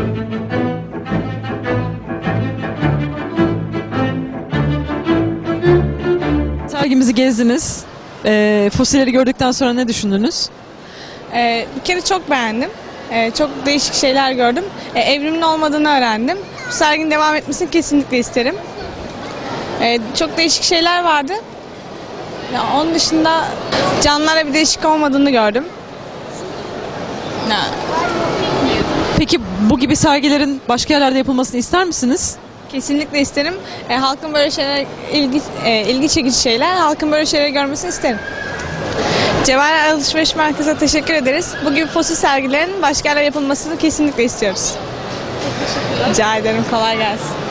Sergimizi gezdiniz. Fosilleri gördükten sonra ne düşündünüz? Bir kere çok beğendim. Çok değişik şeyler gördüm. Evrimin olmadığını öğrendim. Bu serginin devam etmesini kesinlikle isterim. Çok değişik şeyler vardı. Ya, onun dışında canlılara bir değişik olmadığını gördüm. Ya, Peki bu gibi sergilerin başka yerlerde yapılmasını ister misiniz? kesinlikle isterim. Halkın böyle şeyler ilgi çekici şeyler. Halkın böyle şeyleri görmesini isterim. Cevahir Alışveriş Merkezi'ne teşekkür ederiz. Bu gibi fosil sergilerin başka yerlerde yapılmasını kesinlikle istiyoruz. Rica ederim. Kolay gelsin.